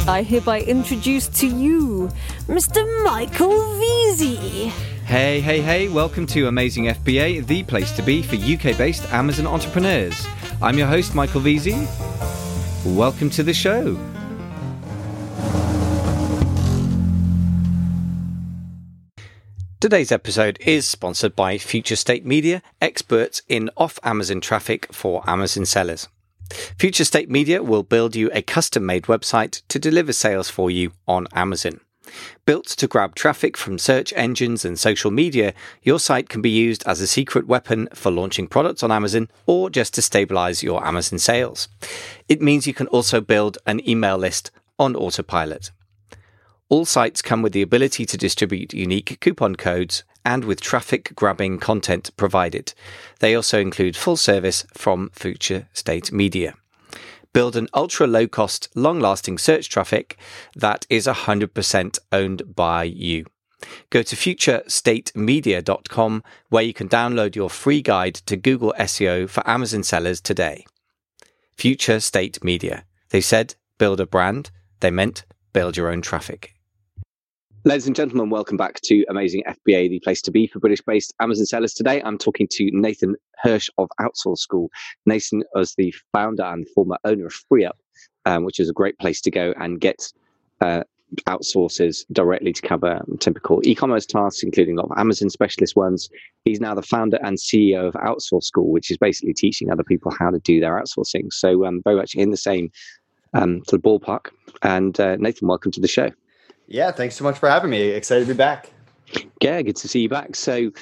I hereby introduce to you Mr. Michael Veazey. Hey, welcome to Amazing FBA, the place to be for UK-based Amazon entrepreneurs. I'm your host, Michael Veazey. Welcome to the show. Today's episode is sponsored by Future State Media, experts in off-Amazon traffic for Amazon sellers. Future State Media will build you a custom-made website to deliver sales for you on Amazon. Built to grab traffic from search engines and social media, your site can be used as a secret weapon for launching products on Amazon or just to stabilize your Amazon sales. It means you can also build an email list on autopilot. All sites come with the ability to distribute unique coupon codes and with traffic-grabbing content provided. They also include full service from Future State Media. Build an ultra-low-cost, long-lasting search traffic that is 100% owned by you. Go to futurestatemedia.com where you can download your free guide to Google SEO for Amazon sellers today. Future State Media. They said, build a brand. They meant, build your own traffic. Ladies and gentlemen, welcome back to Amazing FBA, the place to be for British-based Amazon sellers. Today, I'm talking to Nathan Hirsch of Outsource School. Nathan is the founder and former owner of FreeUp, which is a great place to go and get outsourcers directly to cover typical e-commerce tasks, including a lot of Amazon specialist ones. He's now the founder and CEO of Outsource School, which is basically teaching other people how to do their outsourcing. So very much in the same sort of ballpark. And Nathan, welcome to the show. Yeah, thanks so much for having me. Excited to be back. Yeah, good to see you back. So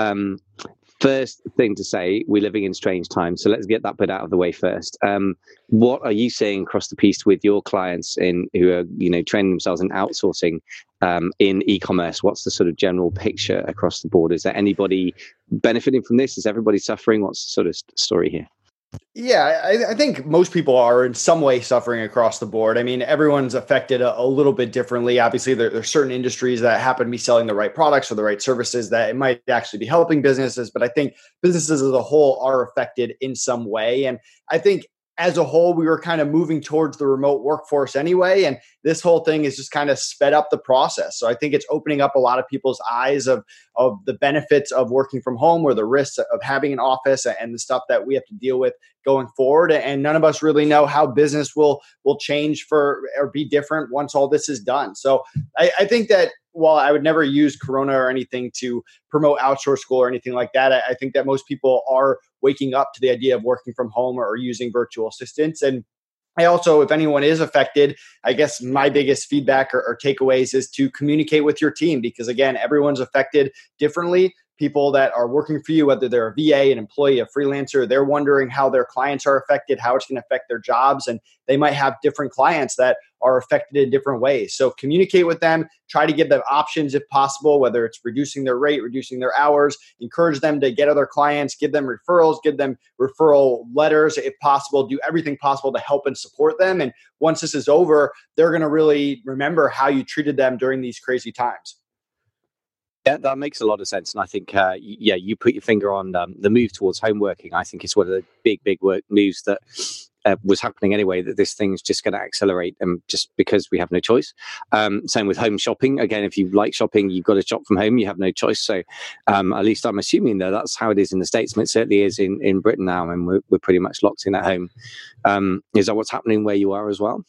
first thing to say, we're living in strange times. So let's get that bit out of the way first. What are you seeing across the piece with your clients who are, training themselves in outsourcing in e-commerce? What's the sort of general picture across the board? Is there anybody benefiting from this? Is everybody suffering? What's the sort of story here? Yeah, I think most people are in some way suffering across the board. I mean, everyone's affected a little bit differently. Obviously, there's certain industries that happen to be selling the right products or the right services that it might actually be helping businesses. But I think businesses as a whole are affected in some way. And I think as a whole, we were kind of moving towards the remote workforce anyway. And this whole thing is just kind of sped up the process. So I think it's opening up a lot of people's eyes of the benefits of working from home or the risks of having an office and the stuff that we have to deal with going forward. And none of us really know how business will change or be different once all this is done. So I think that while I would never use Corona or anything to promote Outsource School or anything like that, I think that most people are waking up to the idea of working from home or using virtual assistants. And I also, if anyone is affected, I guess my biggest feedback or takeaways is to communicate with your team, because again, everyone's affected differently. People that are working for you, whether they're a VA, an employee, a freelancer, they're wondering how their clients are affected, how it's going to affect their jobs. And they might have different clients that are affected in different ways. So communicate with them, try to give them options if possible, whether it's reducing their rate, reducing their hours, encourage them to get other clients, give them referrals, give them referral letters if possible, do everything possible to help and support them. And once this is over, they're going to really remember how you treated them during these crazy times. Yeah, that makes a lot of sense. And I think, you put your finger on the move towards home working. I think it's one of the big work moves that was happening anyway, that this thing's just going to accelerate just because we have no choice. Same with home shopping. Again, if you like shopping, you've got to shop from home. You have no choice. So at least I'm assuming that that's how it is in the States. And it certainly is in Britain now. And we're pretty much locked in at home. Is that what's happening where you are as well?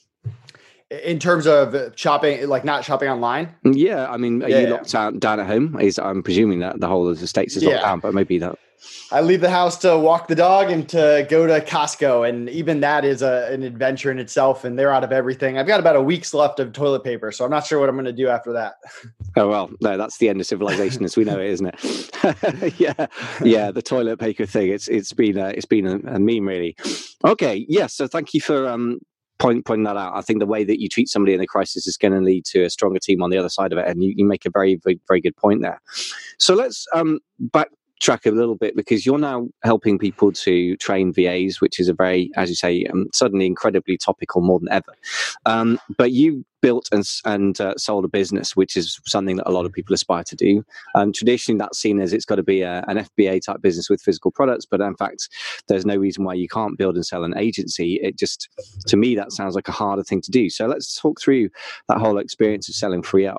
In terms of shopping, like not shopping online? Yeah, I mean, are you locked down at home? I'm presuming that the whole of the States is locked down, but maybe that. I leave the house to walk the dog and to go to Costco. And even that is an adventure in itself. And they're out of everything. I've got about a week's left of toilet paper. So I'm not sure what I'm going to do after that. Oh, well, no, that's the end of civilization as we know it, isn't it? Yeah, the toilet paper thing. It's been a meme, really. Okay, yeah. So thank you for pointing that out. I think the way that you treat somebody in a crisis is going to lead to a stronger team on the other side of it. And you make a very, very, very good point there. So let's track a little bit, because you're now helping people to train VAs, which is a very, as you say, suddenly incredibly topical more than ever. But you built and sold a business, which is something that a lot of people aspire to do. Traditionally, that's seen as it's got to be an FBA type business with physical products, but in fact, there's no reason why you can't build and sell an agency. It just, to me, that sounds like a harder thing to do. So let's talk through that whole experience of selling FreeUp.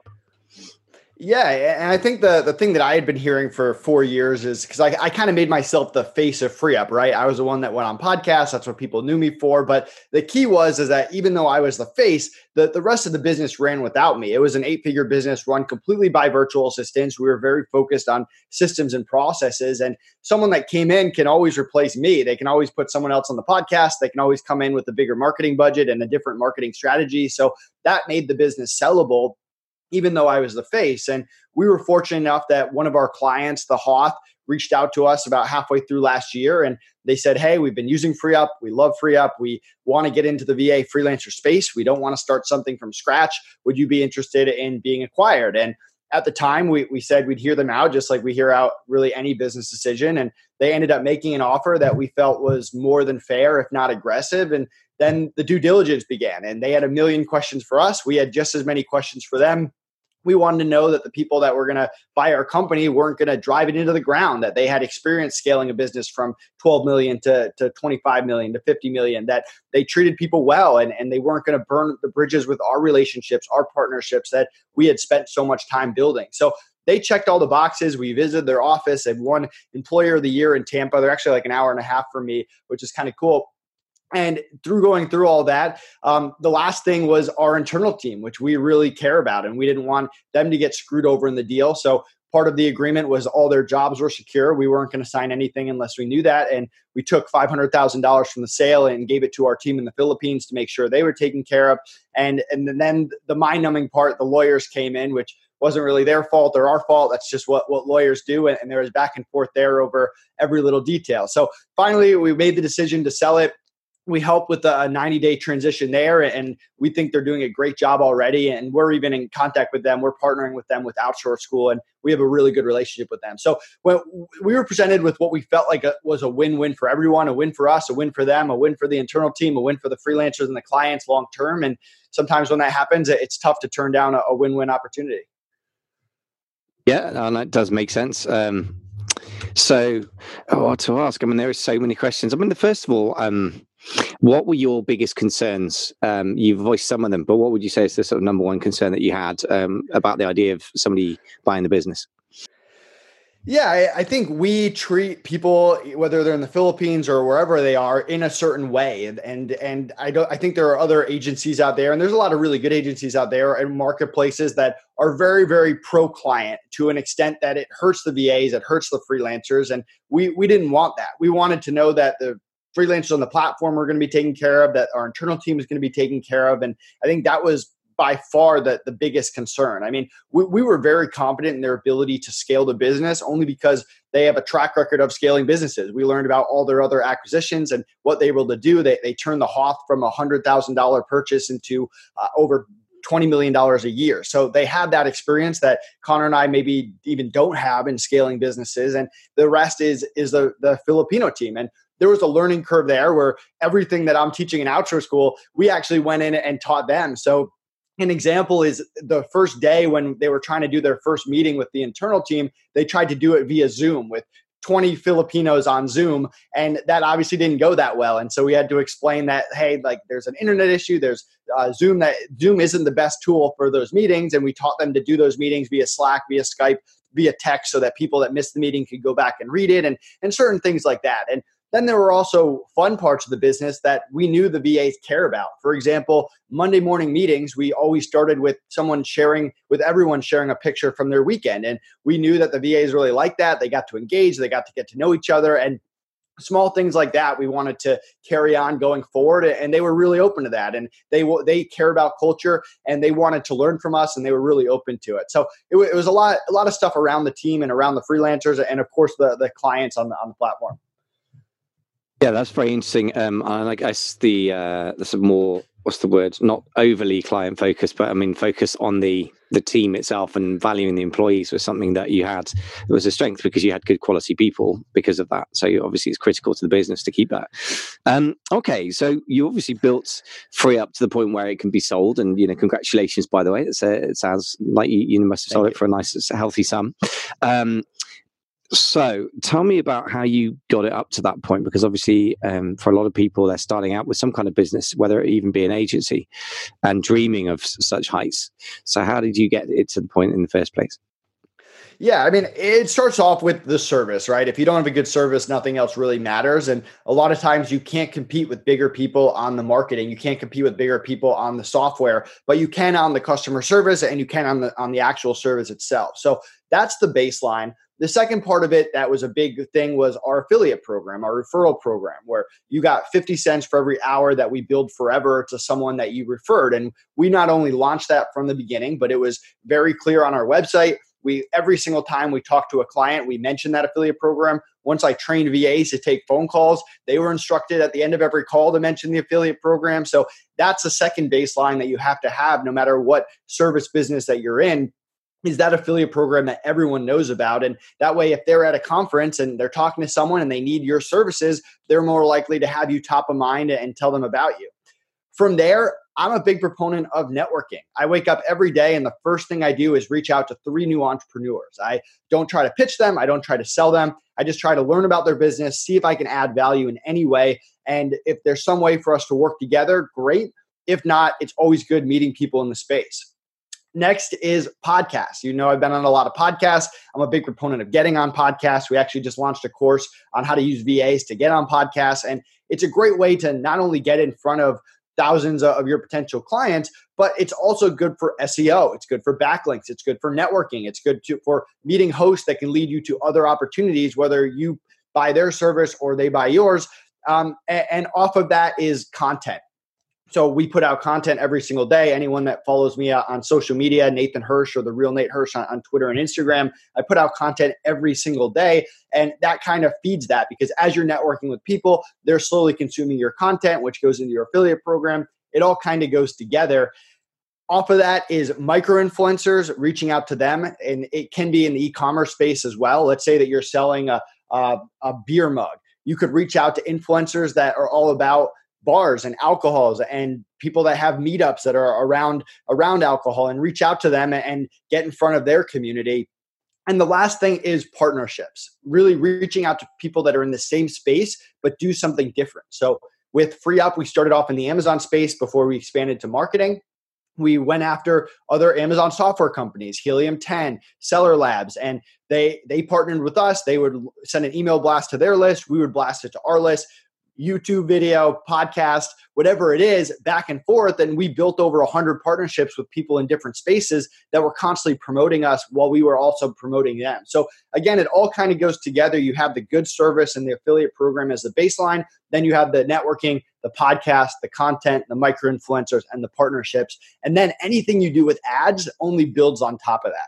Yeah, and I think the thing that I had been hearing for 4 years is because I kind of made myself the face of FreeUp, right? I was the one that went on podcasts. That's what people knew me for. But the key is that even though I was the face, the rest of the business ran without me. It was an 8-figure business run completely by virtual assistants. We were very focused on systems and processes. And someone that came in can always replace me. They can always put someone else on the podcast. They can always come in with a bigger marketing budget and a different marketing strategy. So that made the business sellable, even though I was the face. And we were fortunate enough that one of our clients, the Hoth, reached out to us about halfway through last year. And they said, hey, we've been using FreeUp. We love FreeUp. We want to get into the VA freelancer space. We don't want to start something from scratch. Would you be interested in being acquired? And at the time, we said we'd hear them out, just like we hear out really any business decision. And they ended up making an offer that we felt was more than fair, if not aggressive. And then the due diligence began. And they had 1 million questions for us. We had just as many questions for them. We wanted to know that the people that were going to buy our company weren't going to drive it into the ground, that they had experience scaling a business from 12 million to 25 million to 50 million, that they treated people well, and they weren't going to burn the bridges with our relationships, our partnerships that we had spent so much time building. So they checked all the boxes. We visited their office and won Employer of the Year in Tampa. They're actually like an hour and a half from me, which is kind of cool. And through going through all that, the last thing was our internal team, which we really care about. And we didn't want them to get screwed over in the deal. So part of the agreement was all their jobs were secure. We weren't going to sign anything unless we knew that. And we took $500,000 from the sale and gave it to our team in the Philippines to make sure they were taken care of. And then the mind-numbing part, the lawyers came in, which wasn't really their fault or our fault. That's just what lawyers do. And there was back and forth there over every little detail. So finally, we made the decision to sell it. We help with a 90-day transition there, and we think they're doing a great job already. And we're even in contact with them. We're partnering with them with Outsource School, and we have a really good relationship with them. So when we were presented with what we felt like was a win-win for everyone, a win for us, a win for them, a win for the internal team, a win for the freelancers and the clients long term. And sometimes when that happens, it's tough to turn down a win-win opportunity. Yeah, and that does make sense. So, to ask, I mean, there are so many questions. I mean, first of all, what were your biggest concerns? You've voiced some of them, but what would you say is the sort of number one concern that you had about the idea of somebody buying the business? Yeah, I think we treat people, whether they're in the Philippines or wherever they are, in a certain way. And I think there are other agencies out there, and there's a lot of really good agencies out there and marketplaces that are very, very pro-client to an extent that it hurts the VAs, it hurts the freelancers. And we didn't want that. We wanted to know that the freelancers on the platform were going to be taken care of, that our internal team is going to be taken care of. And I think that was by far the biggest concern. I mean, we were very confident in their ability to scale the business only because they have a track record of scaling businesses. We learned about all their other acquisitions and what they were able to do. They turned the Hoth from $100,000 purchase into over $20 million a year. So they had that experience that Connor and I maybe even don't have in scaling businesses. And the rest is the Filipino team. And there was a learning curve there where everything that I'm teaching in Outsource School, we actually went in and taught them. So an example is the first day when they were trying to do their first meeting with the internal team, they tried to do it via Zoom with 20 Filipinos on Zoom. And that obviously didn't go that well. And so we had to explain that, hey, like there's an internet issue, there's Zoom, that Zoom isn't the best tool for those meetings. And we taught them to do those meetings via Slack, via Skype, via text, so that people that missed the meeting could go back and read it and certain things like that. And then there were also fun parts of the business that we knew the VAs care about. For example, Monday morning meetings, we always started with everyone sharing a picture from their weekend. And we knew that the VAs really liked that. They got to engage, they got to get to know each other. And small things like that we wanted to carry on going forward. And they were really open to that. And they care about culture and they wanted to learn from us and they were really open to it. So it was a lot of stuff around the team and around the freelancers and of course the clients on the platform. Yeah, that's very interesting. And I guess the sort of more what's the word? Not overly client focused, but I mean, focus on the team itself and valuing the employees was something that you had. It was a strength because you had good quality people because of that. So obviously it's critical to the business to keep that. Okay. So you obviously built FreeUp to the point where it can be sold, and, congratulations, by the way. It sounds like you must have sold it for a nice, healthy sum. So tell me about how you got it up to that point, because obviously for a lot of people, they're starting out with some kind of business, whether it even be an agency, and dreaming of such heights. So how did you get it to the point in the first place? Yeah, I mean, it starts off with the service, right? If you don't have a good service, nothing else really matters. And a lot of times you can't compete with bigger people on the marketing. You can't compete with bigger people on the software, but you can on the customer service, and you can on the actual service itself. So that's the baseline. The second part of it that was a big thing was our affiliate program, our referral program, where you got 50 cents for every hour that we build forever to someone that you referred. And we not only launched that from the beginning, but it was very clear on our website. Every single time we talked to a client, we mentioned that affiliate program. Once I trained VAs to take phone calls, they were instructed at the end of every call to mention the affiliate program. So that's the second baseline that you have to have no matter what service business that you're in, is that affiliate program that everyone knows about. And that way, if they're at a conference and they're talking to someone and they need your services, they're more likely to have you top of mind and tell them about you. From there, I'm a big proponent of networking. I wake up every day and the first thing I do is reach out to 3 new entrepreneurs. I don't try to pitch them. I don't try to sell them. I just try to learn about their business, see if I can add value in any way. And if there's some way for us to work together, great. If not, it's always good meeting people in the space. Next is podcasts. I've been on a lot of podcasts. I'm a big proponent of getting on podcasts. We actually just launched a course on how to use VAs to get on podcasts. And it's a great way to not only get in front of thousands of your potential clients, but it's also good for SEO. It's good for backlinks. It's good for networking. It's good for meeting hosts that can lead you to other opportunities, whether you buy their service or they buy yours. And off of that is content. So we put out content every single day. Anyone that follows me on social media, Nathan Hirsch or the real Nate Hirsch on Twitter and Instagram, I put out content every single day. And that kind of feeds that, because as you're networking with people, they're slowly consuming your content, which goes into your affiliate program. It all kind of goes together. Off of that is micro-influencers, reaching out to them. And it can be in the e-commerce space as well. Let's say that you're selling a beer mug. You could reach out to influencers that are all about bars and alcohols and people that have meetups that are around alcohol, and reach out to them and get in front of their community. And the last thing is partnerships, really reaching out to people that are in the same space, but do something different. So with FreeUp, we started off in the Amazon space before we expanded to marketing. We went after other Amazon software companies, Helium 10, Seller Labs, and they partnered with us. They would send an email blast to their list. We would blast it to our list. YouTube video, podcast, whatever it is, back and forth. And we built over 100 partnerships with people in different spaces that were constantly promoting us while we were also promoting them. So again, it all kind of goes together. You have the good service and the affiliate program as the baseline. Then you have the networking, the podcast, the content, the micro-influencers, and the partnerships. And then anything you do with ads only builds on top of that.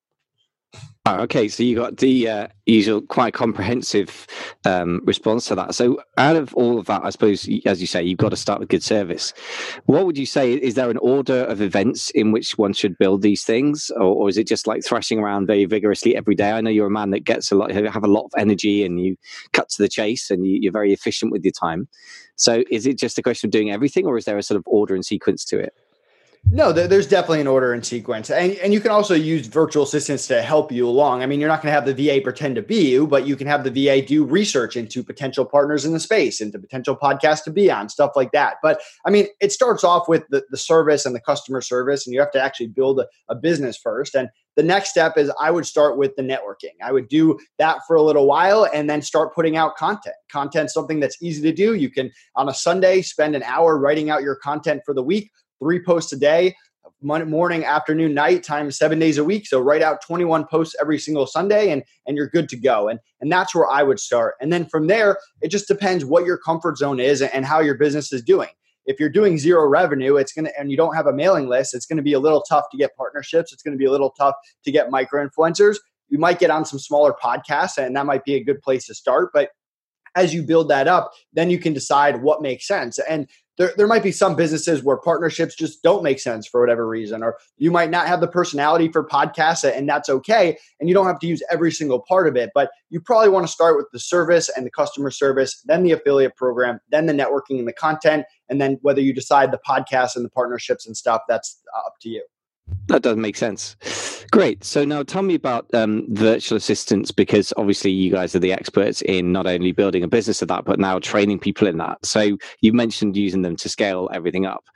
Oh, okay, so you got the usual quite comprehensive response to that. So out of all of that, I suppose, as you say, you've got to start with good service. What would you say, is there an order of events in which one should build these things? Or is it just like thrashing around very vigorously every day? I know you're a man that gets have a lot of energy, and you cut to the chase, and you're very efficient with your time. So is it just a question of doing everything, or is there a sort of order and sequence to it? No, there's definitely an order and sequence. And you can also use virtual assistants to help you along. I mean, you're not going to have the VA pretend to be you, but you can have the VA do research into potential partners in the space, into potential podcasts to be on, stuff like that. But I mean, it starts off with the service and the customer service, and you have to actually build a business first. And the next step is I would start with the networking. I would do that for a little while and then start putting out content. Content's something that's easy to do. You can, on a Sunday, spend an hour writing out your content for the week. 3 posts a day, morning, afternoon, night, times 7 days a week. So write out 21 posts every single Sunday and you're good to go. And that's where I would start. And then from there, it just depends what your comfort zone is and how your business is doing. If you're doing zero revenue, and you don't have a mailing list, it's going to be a little tough to get partnerships. It's going to be a little tough to get micro-influencers. You might get on some smaller podcasts, and that might be a good place to start. But as you build that up, then you can decide what makes sense. And there might be some businesses where partnerships just don't make sense for whatever reason, or you might not have the personality for podcasts, and that's okay. And you don't have to use every single part of it, but you probably want to start with the service and the customer service, then the affiliate program, then the networking and the content. And then whether you decide the podcast and the partnerships and stuff, that's up to you. That does make sense. Great. So now tell me about virtual assistants, because obviously you guys are the experts in not only building a business of that, but now training people in that. So you mentioned using them to scale everything up.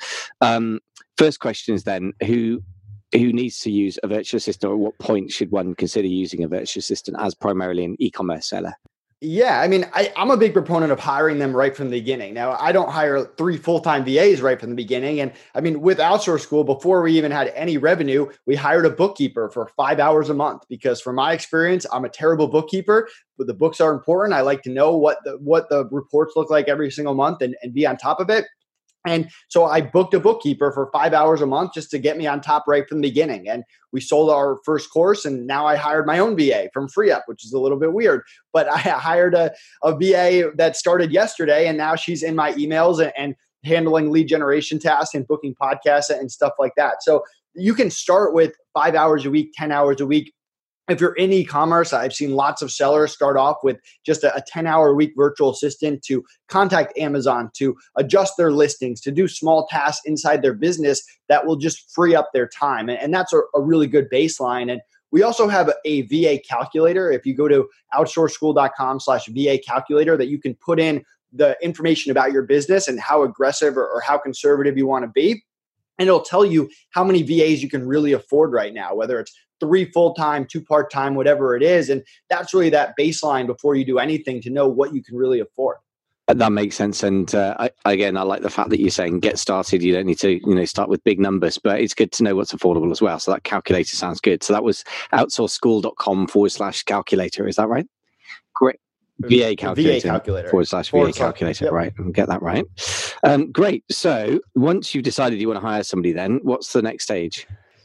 First question is then, who needs to use a virtual assistant, or at what point should one consider using a virtual assistant as primarily an e-commerce seller? Yeah, I mean, I'm a big proponent of hiring them right from the beginning. Now, I don't hire 3 full-time VAs right from the beginning. And I mean, with Outsource School, before we even had any revenue, we hired a bookkeeper for 5 hours a month, because from my experience, I'm a terrible bookkeeper, but the books are important. I like to know what the reports look like every single month and be on top of it. And so I booked a bookkeeper for 5 hours a month just to get me on top right from the beginning. And we sold our first course, and now I hired my own VA from FreeUp, which is a little bit weird. But I hired a VA that started yesterday, and now she's in my emails and handling lead generation tasks and booking podcasts and stuff like that. So you can start with 5 hours a week, 10 hours a week. If you're in e-commerce, I've seen lots of sellers start off with just a 10-hour a week virtual assistant to contact Amazon, to adjust their listings, to do small tasks inside their business that will just free up their time. And that's a really good baseline. And we also have a VA calculator. If you go to outsourceschool.com/VA calculator, that you can put in the information about your business and how aggressive or how conservative you want to be. And it'll tell you how many VAs you can really afford right now, whether it's 3 full-time, 2 part-time, whatever it is. And that's really that baseline before you do anything to know what you can really afford. That makes sense. And I like the fact that you're saying get started. You don't need to, start with big numbers, but it's good to know what's affordable as well. So that calculator sounds good. So that was outsourceschool.com/calculator. Is that right? Great. VA calculator /VA calculator. Yep. Right. Get that right. Great. So once you've decided you want to hire somebody, then what's the next stage?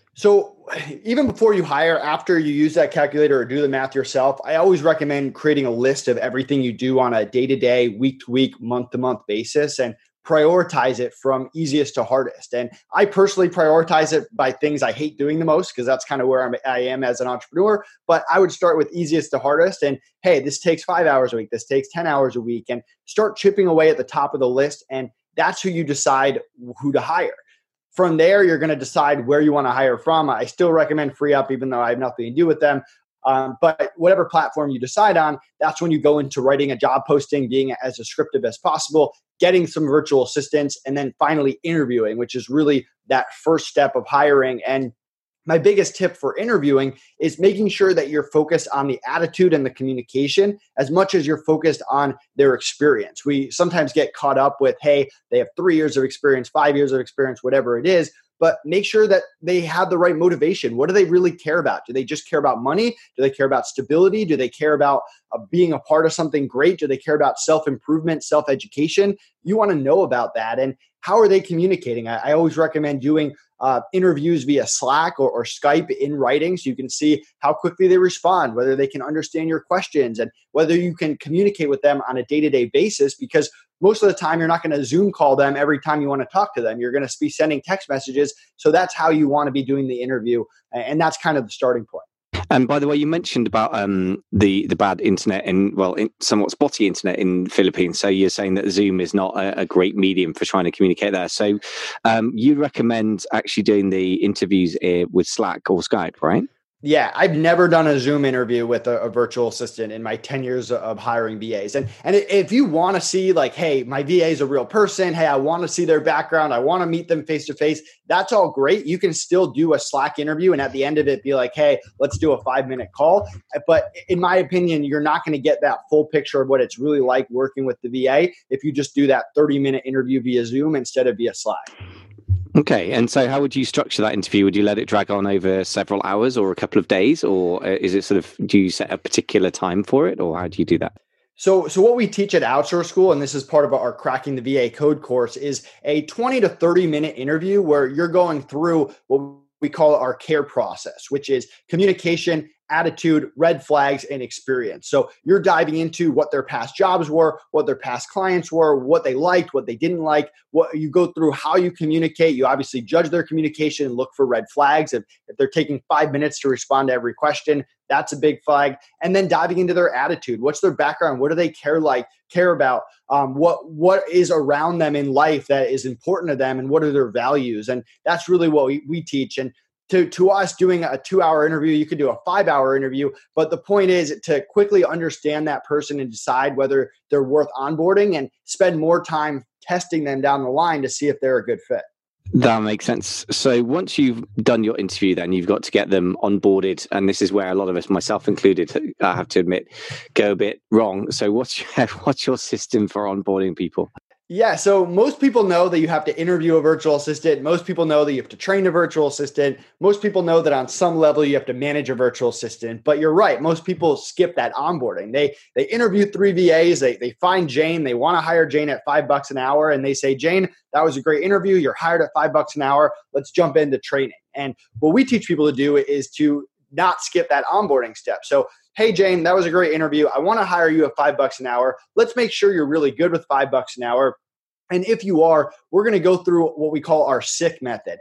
So even before you hire, after you use that calculator or do the math yourself, I always recommend creating a list of everything you do on a day-to-day, week-to-week, month-to-month basis, and prioritize it from easiest to hardest. And I personally prioritize it by things I hate doing the most, because that's kind of where I am as an entrepreneur. But I would start with easiest to hardest. And hey, this takes 5 hours a week. This takes 10 hours a week, and start chipping away at the top of the list. And that's who you decide who to hire. From there, you're going to decide where you want to hire from. I still recommend FreeUp, even though I have nothing to do with them. But whatever platform you decide on, that's when you go into writing a job posting, being as descriptive as possible, getting some virtual assistants, and then finally interviewing, which is really that first step of hiring. And my biggest tip for interviewing is making sure that you're focused on the attitude and the communication as much as you're focused on their experience. We sometimes get caught up with, hey, they have 3 years of experience, 5 years of experience, whatever it is. But make sure that they have the right motivation. What do they really care about? Do they just care about money? Do they care about stability? Do they care about being a part of something great? Do they care about self-improvement, self-education? You want to know about that. And how are they communicating? I always recommend doing interviews via Slack or Skype in writing, so you can see how quickly they respond, whether they can understand your questions, and whether you can communicate with them on a day-to-day basis, because most of the time you're not going to Zoom call them every time you want to talk to them. You're going to be sending text messages. So that's how you want to be doing the interview. And that's kind of the starting point. And by the way, you mentioned about the bad internet and somewhat spotty internet in the Philippines. So you're saying that Zoom is not a great medium for trying to communicate there. So you recommend actually doing the interviews with Slack or Skype, right? Yeah, I've never done a Zoom interview with a virtual assistant in my 10 years of hiring VAs. And if you want to see like, hey, my VA is a real person. Hey, I want to see their background. I want to meet them face to face. That's all great. You can still do a Slack interview. And at the end of it, be like, hey, let's do a 5-minute call. But in my opinion, you're not going to get that full picture of what it's really like working with the VA if you just do that 30-minute interview via Zoom instead of via Slack. Okay. And so how would you structure that interview? Would you let it drag on over several hours or a couple of days? Or is it do you set a particular time for it? Or how do you do that? So what we teach at Outsource School, and this is part of our Cracking the VA Code course, is a 20 to 30-minute interview where you're going through what we call our CARE process, which is communication, attitude, red flags, and experience. So you're diving into what their past jobs were, what their past clients were, what they liked, what they didn't like, what you go through, how you communicate. You obviously judge their communication and look for red flags. If they're taking 5 minutes to respond to every question, that's a big flag. And then diving into their attitude. What's their background? What do they care about? What is around them in life that is important to them, and what are their values? And that's really what we teach. And to us, doing a 2-hour interview, you could do a 5-hour interview. But the point is to quickly understand that person and decide whether they're worth onboarding, and spend more time testing them down the line to see if they're a good fit. That makes sense. So once you've done your interview, then you've got to get them onboarded. And this is where a lot of us, myself included, I have to admit, go a bit wrong. So what's your system for onboarding people? Yeah, so most people know that you have to interview a virtual assistant. Most people know that you have to train a virtual assistant. Most people know that on some level you have to manage a virtual assistant. But you're right, most people skip that onboarding. They interview 3 VAs. They find Jane. They want to hire Jane at $5 an hour, and they say, Jane, that was a great interview. You're hired at $5 an hour. Let's jump into training. And what we teach people to do is to not skip that onboarding step. So, hey, Jane, that was a great interview. I want to hire you at $5 an hour. Let's make sure you're really good with $5 an hour. And if you are, we're going to go through what we call our SICK method,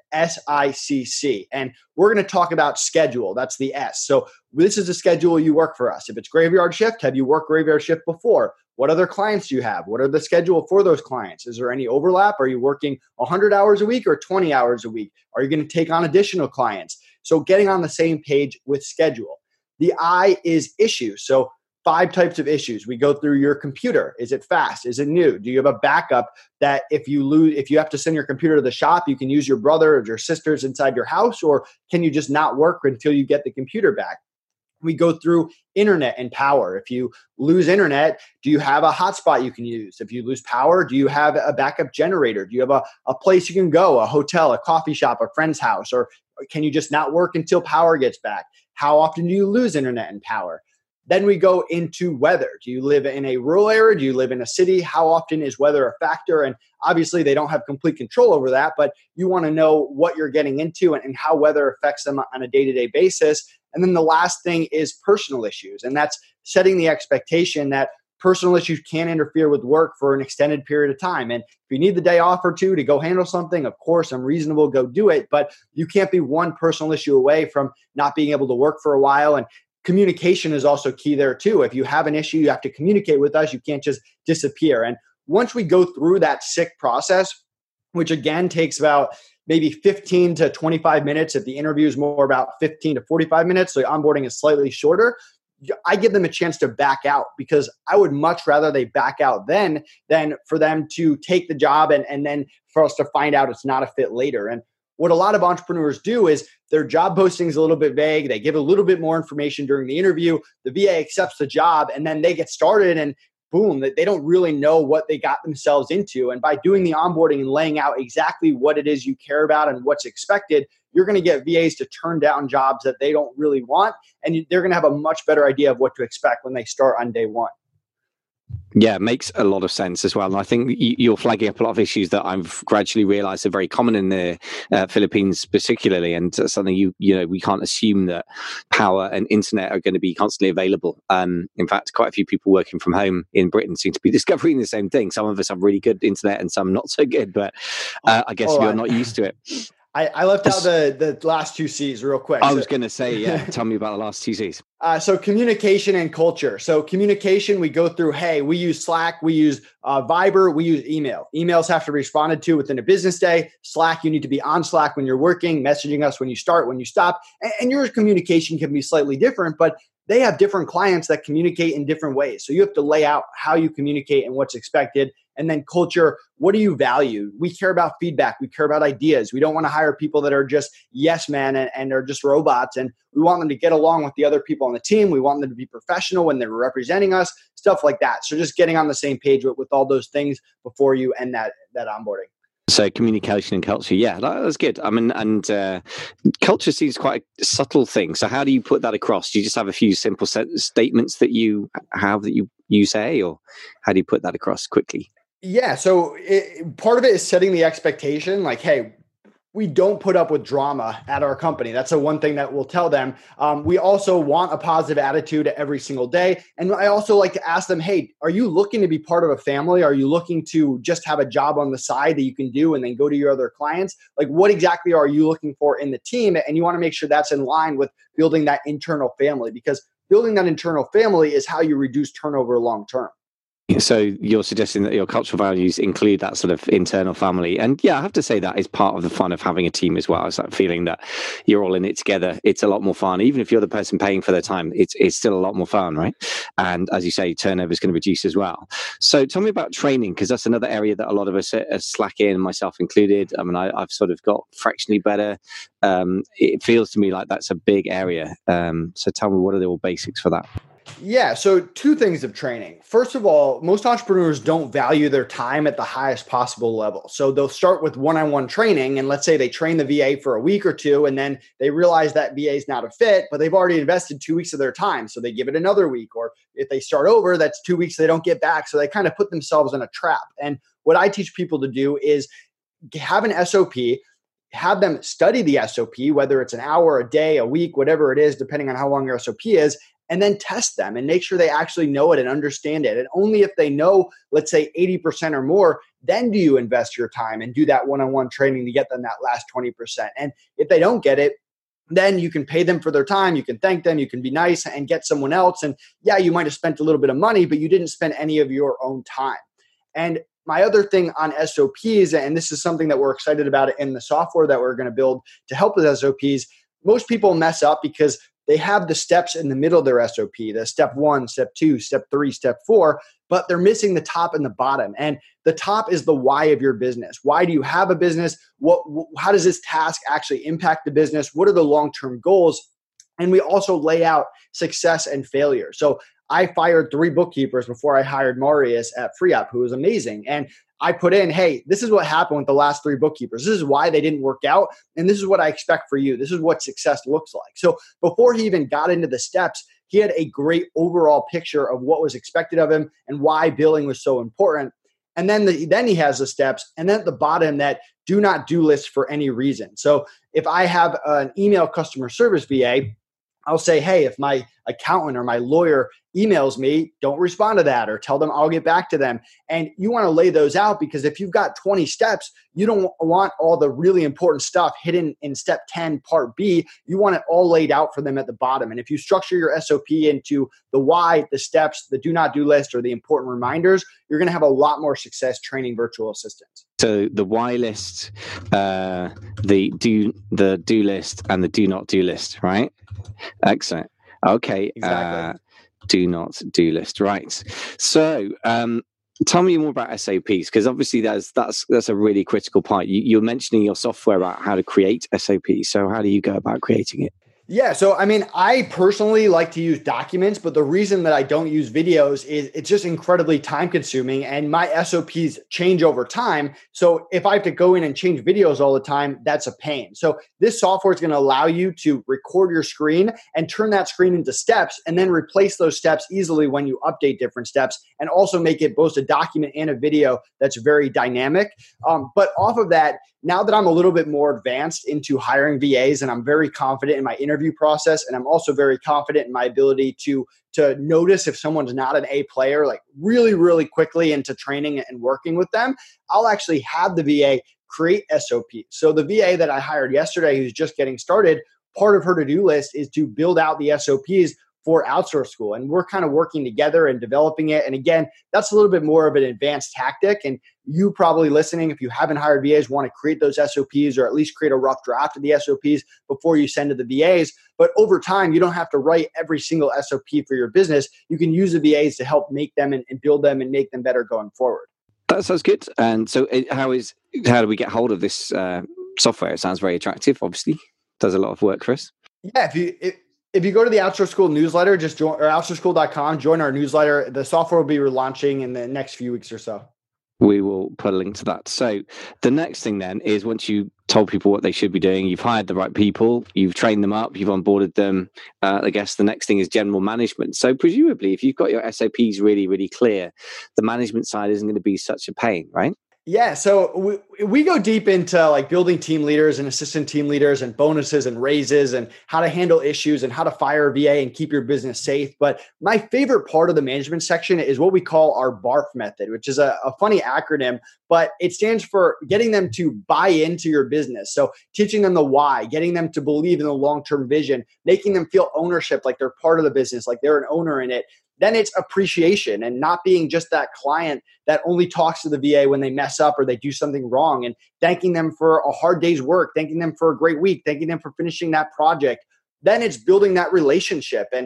SICC. And we're going to talk about schedule. That's the S. So this is the schedule you work for us. If it's graveyard shift, have you worked graveyard shift before? What other clients do you have? What are the schedule for those clients? Is there any overlap? Are you working 100 hours a week or 20 hours a week? Are you going to take on additional clients? So getting on the same page with schedule. The I is issue. So 5 types of issues. We go through your computer. Is it fast? Is it new? Do you have a backup that if you have to send your computer to the shop, you can use your brother or your sisters inside your house, or can you just not work until you get the computer back? We go through internet and power. If you lose internet, do you have a hotspot you can use? If you lose power, do you have a backup generator? Do you have a place you can go, a hotel, a coffee shop, a friend's house, or can you just not work until power gets back? How often do you lose internet and power? Then we go into weather. Do you live in a rural area? Do you live in a city? How often is weather a factor? And obviously they don't have complete control over that, but you want to know what you're getting into and how weather affects them on a day-to-day basis. And then the last thing is personal issues. And that's setting the expectation that personal issues can interfere with work for an extended period of time. And if you need the day off or two to go handle something, of course, I'm reasonable, go do it. But you can't be one personal issue away from not being able to work for a while. And communication is also key there too. If you have an issue, you have to communicate with us. You can't just disappear. And once we go through that SICK process, which again takes about maybe 15 to 25 minutes, if the interview is more about 15 to 45 minutes, so onboarding is slightly shorter, I give them a chance to back out, because I would much rather they back out then than for them to take the job and then for us to find out it's not a fit later. And what a lot of entrepreneurs do is their job posting is a little bit vague. They give a little bit more information during the interview. The VA accepts the job, and then they get started, and boom, they don't really know what they got themselves into. And by doing the onboarding and laying out exactly what it is you care about and what's expected, you're going to get VAs to turn down jobs that they don't really want. And they're going to have a much better idea of what to expect when they start on day one. Yeah, it makes a lot of sense as well. And I think you're flagging up a lot of issues that I've gradually realized are very common in the Philippines particularly. And something, we can't assume that power and internet are going to be constantly available. In fact, quite a few people working from home in Britain seem to be discovering the same thing. Some of us have really good internet and some not so good, but I guess we're not used to it. I left out the last 2 C's real quick. I was going to say, yeah, tell me about the last 2 C's. So communication and culture. So communication, we go through, hey, we use Slack, we use Viber, we use email. Emails have to be responded to within a business day. Slack, you need to be on Slack when you're working, messaging us when you start, when you stop. And your communication can be slightly different, but they have different clients that communicate in different ways. So you have to lay out how you communicate and what's expected. And then culture, what do you value? We care about feedback. We care about ideas. We don't want to hire people that are just yes men and are just robots. And we want them to get along with the other people on the team. We want them to be professional when they're representing us, stuff like that. So just getting on the same page with all those things before you end that onboarding. So communication and culture, yeah, that's good. I mean, and culture seems quite a subtle thing. So how do you put that across? Do you just have a few simple statements that you have that you say, or how do you put that across quickly? Yeah, so part of it is setting the expectation, like, hey, we don't put up with drama at our company. That's the one thing that we'll tell them. We also want a positive attitude every single day. And I also like to ask them, hey, are you looking to be part of a family? Are you looking to just have a job on the side that you can do and then go to your other clients? Like, what exactly are you looking for in the team? And you want to make sure that's in line with building that internal family, because building that internal family is how you reduce turnover long term. So you're suggesting that your cultural values include that sort of internal family. And yeah, I have to say that is part of the fun of having a team as well. It's that feeling that you're all in it together. It's a lot more fun. Even if you're the person paying for their time, it's still a lot more fun, right? And as you say, turnover is going to reduce as well. So tell me about training, because that's another area that a lot of us are slacking, myself included. I mean, I've sort of got fractionally better. It feels to me like that's a big area. So tell me, what are the all basics for that? Yeah. So two things of training. First of all, most entrepreneurs don't value their time at the highest possible level. So they'll start with one-on-one training. And let's say they train the VA for a week or two, and then they realize that VA is not a fit, but they've already invested 2 weeks of their time. So they give it another week. Or if they start over, that's 2 weeks they don't get back. So they kind of put themselves in a trap. And what I teach people to do is have an SOP, have them study the SOP, whether it's an hour, a day, a week, whatever it is, depending on how long your SOP is, and then test them and make sure they actually know it and understand it. And only if they know, let's say 80% or more, then do you invest your time and do that one-on-one training to get them that last 20%. And if they don't get it, then you can pay them for their time. You can thank them. You can be nice and get someone else. And yeah, you might have spent a little bit of money, but you didn't spend any of your own time. And my other thing on SOPs, and this is something that we're excited about in the software that we're going to build to help with SOPs, most people mess up because they have the steps in the middle of their SOP, the step 1, step 2, step 3, step 4, but they're missing the top and the bottom. And the top is the why of your business. Why do you have a business? How does this task actually impact the business? What are the long-term goals? And we also lay out success and failure. So I fired 3 bookkeepers before I hired Marius at FreeUp, who was amazing. And I put in, hey, this is what happened with the last 3 bookkeepers. This is why they didn't work out. And this is what I expect for you. This is what success looks like. So before he even got into the steps, he had a great overall picture of what was expected of him and why billing was so important. And then he has the steps. And then at the bottom, that do not do list for any reason. So if I have an email customer service VA, I'll say, hey, if my accountant or my lawyer emails me, don't respond to that or tell them I'll get back to them. And you want to lay those out, because if you've got 20 steps, you don't want all the really important stuff hidden in step 10, part B. You want it all laid out for them at the bottom. And if you structure your SOP into the why, the steps, the do not do list, or the important reminders, you're going to have a lot more success training virtual assistants. So the why list, the do list, and the do not do list, right? Excellent. Okay. Exactly. Do not do list. Right. So tell me more about SOPs, because obviously that's a really critical part. You're mentioning your software about how to create SOPs. So how do you go about creating it? Yeah. So, I mean, I personally like to use documents, but the reason that I don't use videos is it's just incredibly time consuming and my SOPs change over time. So if I have to go in and change videos all the time, that's a pain. So this software is going to allow you to record your screen and turn that screen into steps, and then replace those steps easily when you update different steps, and also make it both a document and a video that's very dynamic. But off of that, now that I'm a little bit more advanced into hiring VAs, and I'm very confident in my interview process, and I'm also very confident in my ability to notice if someone's not an A player, like really, really quickly into training and working with them, I'll actually have the VA create SOPs. So the VA that I hired yesterday, who's just getting started, part of her to-do list is to build out the SOPs for Outsource School. And we're kind of working together and developing it. And again, that's a little bit more of an advanced tactic. And you probably listening, if you haven't hired VAs, want to create those SOPs, or at least create a rough draft of the SOPs before you send to the VAs. But over time, you don't have to write every single SOP for your business. You can use the VAs to help make them and build them and make them better going forward. That sounds good. And so how do we get hold of this software? It sounds very attractive, obviously. Does a lot of work for us. Yeah, if you go to the Outsource School newsletter, just join, or outsourceschool.com, join our newsletter. The software will be relaunching in the next few weeks or so. We will put a link to that. So the next thing then is, once you told people what they should be doing, you've hired the right people, you've trained them up, you've onboarded them. I guess the next thing is general management. So presumably, if you've got your SOPs really, really clear, the management side isn't going to be such a pain, right? Yeah, so we go deep into like building team leaders and assistant team leaders and bonuses and raises and how to handle issues and how to fire a VA and keep your business safe. But my favorite part of the management section is what we call our BARF method, which is a funny acronym, but it stands for getting them to buy into your business. So teaching them the why, getting them to believe in the long-term vision, making them feel ownership, like they're part of the business, like they're an owner in it. Then it's appreciation and not being just that client that only talks to the VA when they mess up or they do something wrong, and thanking them for a hard day's work, thanking them for a great week, thanking them for finishing that project. Then it's building that relationship and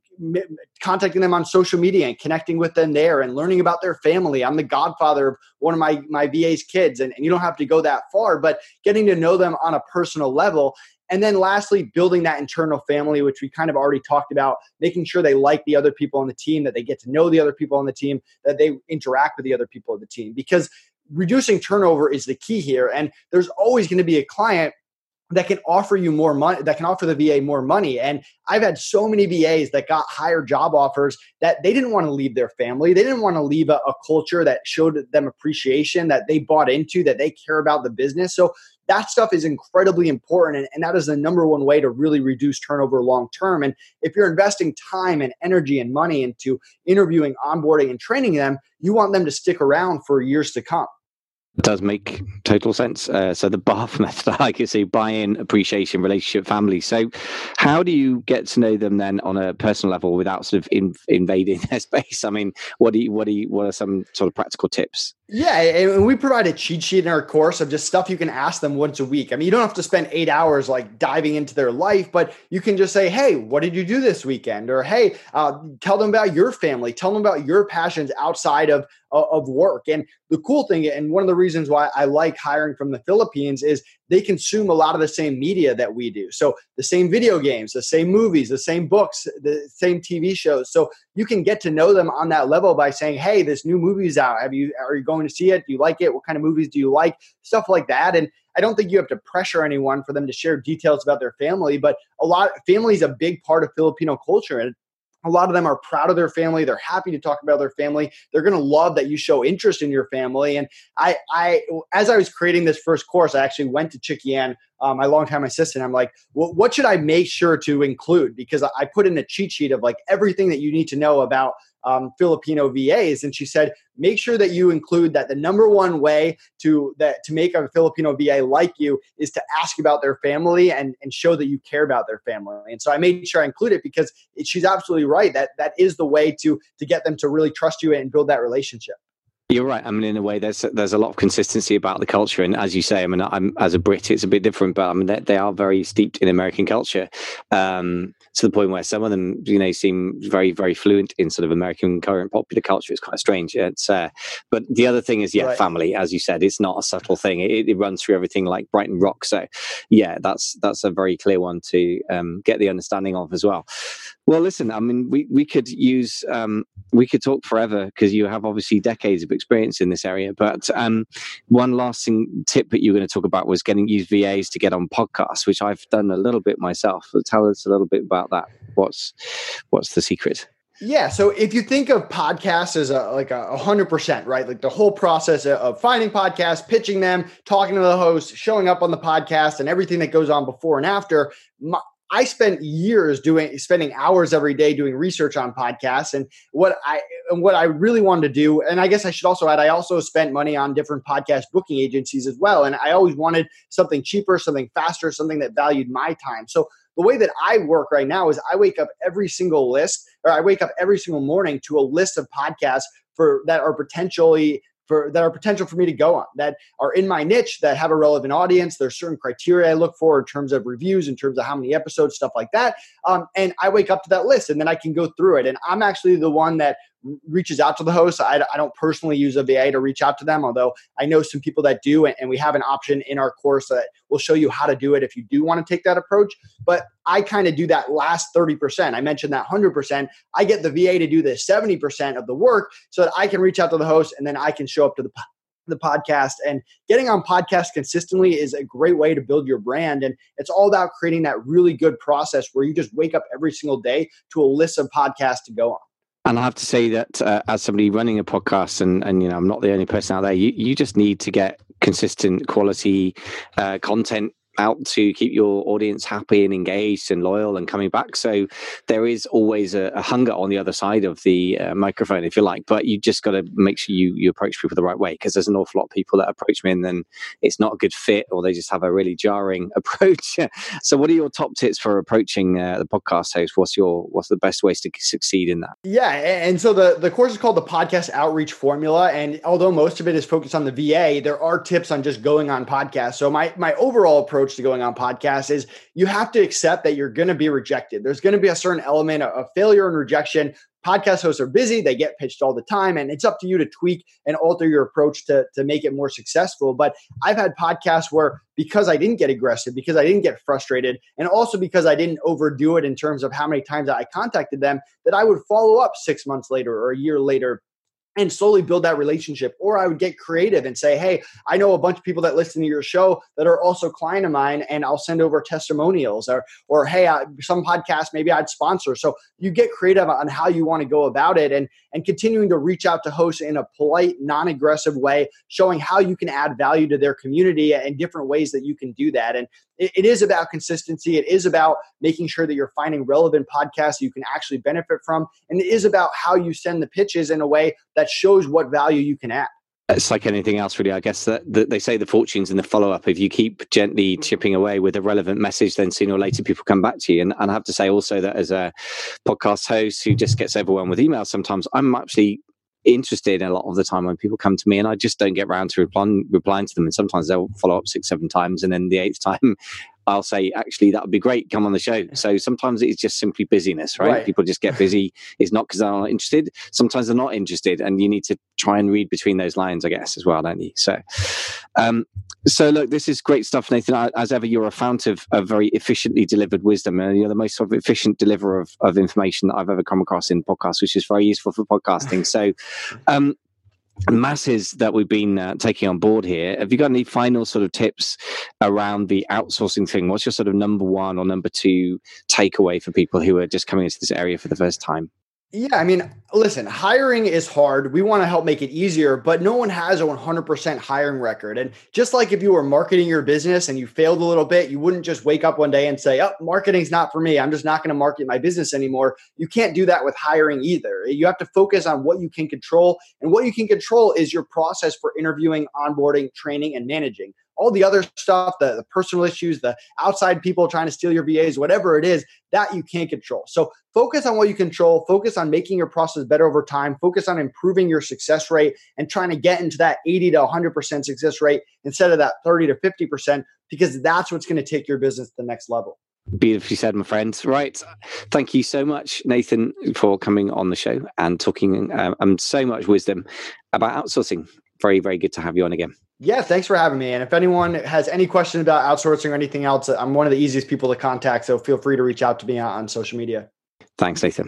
contacting them on social media and connecting with them there and learning about their family. I'm the godfather of one of my VA's kids, and you don't have to go that far, but getting to know them on a personal level. And then lastly, building that internal family, which we kind of already talked about, making sure they like the other people on the team, that they get to know the other people on the team, that they interact with the other people on the team. Because reducing turnover is the key here. And there's always going to be a client that can offer you more money, that can offer the VA more money. And I've had so many VAs that got higher job offers that they didn't want to leave their family. They didn't want to leave a culture that showed them appreciation, that they bought into, that they care about the business. So that stuff is incredibly important. And that is the number one way to really reduce turnover long term. And if you're investing time and energy and money into interviewing, onboarding, and training them, you want them to stick around for years to come. It does make total sense. So the BARF method, I can see buy-in, appreciation, relationship, family. So how do you get to know them then on a personal level without sort of invading their space? I mean, what are some sort of practical tips? Yeah, and we provide a cheat sheet in our course of just stuff you can ask them once a week. I mean, you don't have to spend 8 hours like diving into their life, but you can just say, hey, what did you do this weekend? Or, hey, tell them about your family. Tell them about your passions outside of work. And the cool thing, and one of the reasons why I like hiring from the Philippines, is they consume a lot of the same media that we do. So the same video games, the same movies, the same books, the same TV shows. So you can get to know them on that level by saying, hey, this new movie's out. Are you going to see it? Do you like it? What kind of movies do you like? Stuff like that. And I don't think you have to pressure anyone for them to share details about their family, but family is a big part of Filipino culture. And a lot of them are proud of their family. They're happy to talk about their family. They're going to love that you show interest in your family. And as I was creating this first course, I actually went to Chikian, my longtime assistant. I'm like, what should I make sure to include? Because I put in a cheat sheet of like everything that you need to know about Filipino VAs. And she said, make sure that you include that the number one way to make a Filipino VA like you is to ask about their family and show that you care about their family. And so I made sure I include it because she's absolutely right. That is the way to get them to really trust you and build that relationship. You're right. I mean, in a way, there's a lot of consistency about the culture, and as you say, I mean, I'm as a Brit, it's a bit different, but I mean, they are very steeped in American culture, to the point where some of them, seem very, very fluent in sort of American current popular culture. It's quite strange. It's but the other thing is, right. Family, as you said, it's not a subtle thing. It runs through everything like Brighton Rock. So, yeah, that's a very clear one to get the understanding of as well. Well, listen, I mean, we could talk forever because you have obviously decades of experience in this area. But one last tip that you were going to talk about was use VAs to get on podcasts, which I've done a little bit myself. So tell us a little bit about that. What's the secret? Yeah. So if you think of podcasts as like 100%, right? Like the whole process of finding podcasts, pitching them, talking to the host, showing up on the podcast, and everything that goes on before and after. I spent years spending hours every day doing research on podcasts, and what I really wanted to do, and I guess I should also add, I also spent money on different podcast booking agencies as well. And I always wanted something cheaper, something faster, something that valued my time. So the way that I work right now is I wake up every single morning to a list of podcasts that are potential for me to go on, that are in my niche, that have a relevant audience. There's certain criteria I look for in terms of reviews, in terms of how many episodes, stuff like that. And I wake up to that list and then I can go through it. And I'm actually the one that reaches out to the host. I don't personally use a VA to reach out to them, although I know some people that do, and we have an option in our course that will show you how to do it if you do want to take that approach. But I kind of do that last 30%. I mentioned that 100%. I get the VA to do the 70% of the work so that I can reach out to the host and then I can show up to the podcast. And getting on podcasts consistently is a great way to build your brand. And it's all about creating that really good process where you just wake up every single day to a list of podcasts to go on. And I have to say that as somebody running a podcast, and I'm not the only person out there, you just need to get consistent quality content out to keep your audience happy and engaged and loyal and coming back. So there is always a hunger on the other side of the microphone, if you like, but you just got to make sure you approach people the right way, because there's an awful lot of people that approach me and then it's not a good fit, or they just have a really jarring approach. So what are your top tips for approaching the podcast host? What's the best ways to succeed in that? Yeah. And so the course is called the Podcast Outreach Formula. And although most of it is focused on the VA, there are tips on just going on podcasts. So my overall approach to going on podcasts is you have to accept that you're going to be rejected. There's going to be a certain element of failure and rejection. Podcast hosts are busy. They get pitched all the time, and it's up to you to tweak and alter your approach to make it more successful. But I've had podcasts where, because I didn't get aggressive, because I didn't get frustrated, and also because I didn't overdo it in terms of how many times I contacted them, that I would follow up 6 months later or a year later and slowly build that relationship. Or I would get creative and say, hey, I know a bunch of people that listen to your show that are also client of mine, and I'll send over testimonials, or hey, some podcasts maybe I'd sponsor. So you get creative on how you want to go about it, and continuing to reach out to hosts in a polite, non-aggressive way, showing how you can add value to their community and different ways that you can do that. And it is about consistency. It is about making sure that you're finding relevant podcasts you can actually benefit from. And it is about how you send the pitches in a way that shows what value you can add. It's like anything else, really. I guess that they say the fortune's in the follow-up. If you keep gently chipping away with a relevant message, then sooner or later people come back to you. And I have to say also that as a podcast host who just gets overwhelmed with emails, sometimes I'm actually interested a lot of the time when people come to me, and I just don't get around to replying to them. And sometimes they'll follow up 6-7 times, and then the 8th time I'll say, actually, that would be great, come on the show. So sometimes it's just simply busyness, right? People just get busy. It's not because they're not interested. Sometimes they're not interested, and you need to try and read between those lines, I guess, as well, don't you? So look, this is great stuff, Nathan. As ever, you're a fount of very efficiently delivered wisdom, and you're the most sort of efficient deliverer of information that I've ever come across in podcasts, which is very useful for podcasting. So masses that we've been taking on board here, have you got any final sort of tips around the outsourcing thing? What's your sort of number one or number two takeaway for people who are just coming into this area for the first time? Yeah, I mean, listen, hiring is hard. We want to help make it easier, but no one has a 100% hiring record. And just like if you were marketing your business and you failed a little bit, you wouldn't just wake up one day and say, oh, marketing's not for me. I'm just not going to market my business anymore. You can't do that with hiring either. You have to focus on what you can control. And what you can control is your process for interviewing, onboarding, training, and managing. All the other stuff, the personal issues, the outside people trying to steal your VAs, whatever it is, that you can't control. So focus on what you control, focus on making your process better over time, focus on improving your success rate and trying to get into that 80 to 100% success rate instead of that 30 to 50%, because that's what's going to take your business to the next level. Beautifully said, my friend. Right. Thank you so much, Nathan, for coming on the show and talking so much wisdom about outsourcing. Very, very good to have you on again. Yeah, thanks for having me. And if anyone has any questions about outsourcing or anything else, I'm one of the easiest people to contact. So feel free to reach out to me on social media. Thanks, Nathan.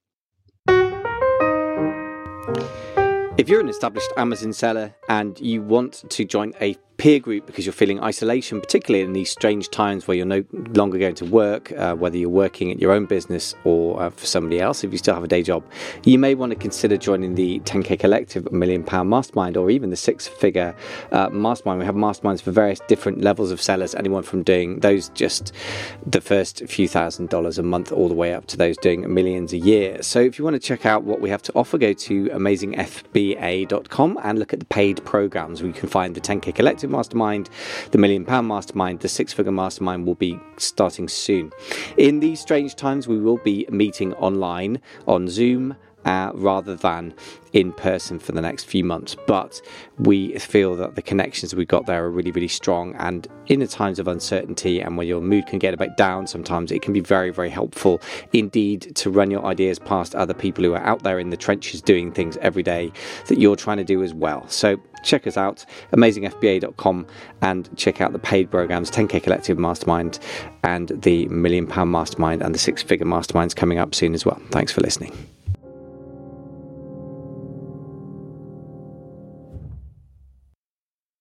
If you're an established Amazon seller and you want to join a peer group because you're feeling isolation, particularly in these strange times where you're no longer going to work, whether you're working at your own business or for somebody else, if you still have a day job, you may want to consider joining the 10K Collective £1 Million Mastermind, or even the 6-figure Mastermind. We have masterminds for various different levels of sellers, anyone from doing those just the first few $1,000s a month all the way up to those doing millions a year. So if you want to check out what we have to offer, go to amazingfba.com and look at the paid programs where you can find the 10K Collective Mastermind, the £1 Million Mastermind, the 6-figure Mastermind will be starting soon. In these strange times, we will be meeting online on Zoom rather than in person for the next few months, but we feel that the connections we got there are really, really strong, and in the times of uncertainty and when your mood can get a bit down sometimes, it can be very, very helpful indeed to run your ideas past other people who are out there in the trenches doing things every day that you're trying to do as well. So check us out, amazingfba.com, and check out the paid programs, 10K Collective Mastermind and the £1 Million Mastermind and the 6-figure Masterminds coming up soon as well. Thanks for listening.